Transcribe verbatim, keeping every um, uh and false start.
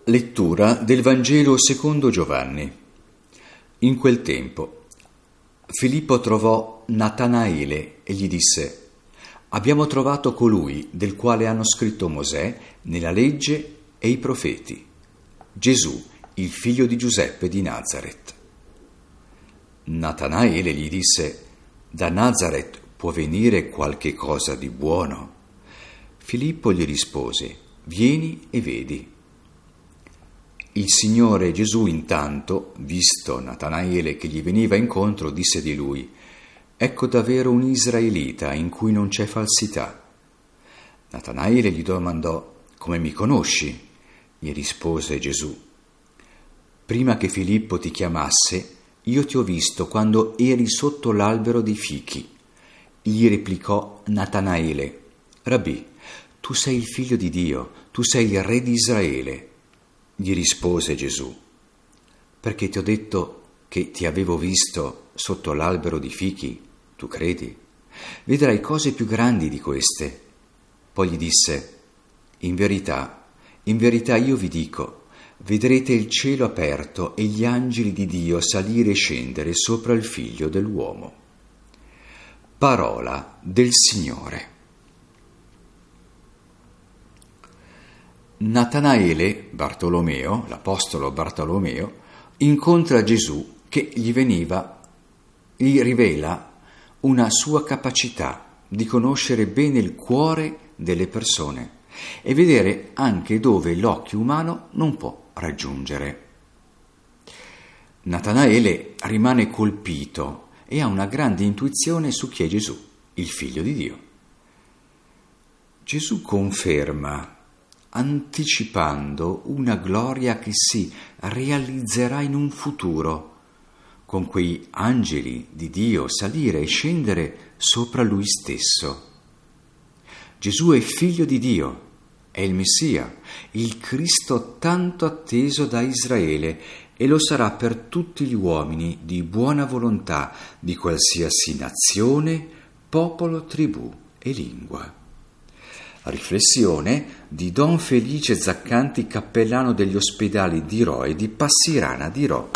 Lettura del Vangelo secondo Giovanni. In quel tempo Filippo trovò Natanaele e gli disse: «Abbiamo trovato colui del quale hanno scritto Mosè nella legge e i profeti, Gesù, il figlio di Giuseppe di Nazaret». Natanaele gli disse: «Da Nazaret può venire qualche cosa di buono?» Filippo gli rispose: «Vieni e vedi». Il Signore Gesù intanto, visto Natanaele che gli veniva incontro, disse di lui: «Ecco davvero un israelita in cui non c'è falsità». Natanaele gli domandò: «Come mi conosci?» Gli rispose Gesù: «Prima che Filippo ti chiamasse, io ti ho visto quando eri sotto l'albero dei fichi». Gli replicò Natanaele: «Rabbì, tu sei il figlio di Dio, tu sei il re di Israele». Gli rispose Gesù: «Perché ti ho detto che ti avevo visto sotto l'albero di fichi, tu credi? Vedrai cose più grandi di queste». Poi gli disse: «In verità, in verità io vi dico, vedrete il cielo aperto e gli angeli di Dio salire e scendere sopra il Figlio dell'uomo». Parola del Signore. Natanaele, Bartolomeo, l'apostolo Bartolomeo, incontra Gesù che gli veniva, gli rivela una sua capacità di conoscere bene il cuore delle persone e vedere anche dove l'occhio umano non può raggiungere. Natanaele rimane colpito e ha una grande intuizione su chi è Gesù, il Figlio di Dio. Gesù conferma, anticipando una gloria che si realizzerà in un futuro, con quei angeli di Dio salire e scendere sopra lui stesso. Gesù è figlio di Dio, è il Messia, il Cristo tanto atteso da Israele, e lo sarà per tutti gli uomini di buona volontà, di qualsiasi nazione, popolo, tribù e lingua. Riflessione di Don Felice Zaccanti, cappellano degli ospedali di Rho e di Passirana di Rho.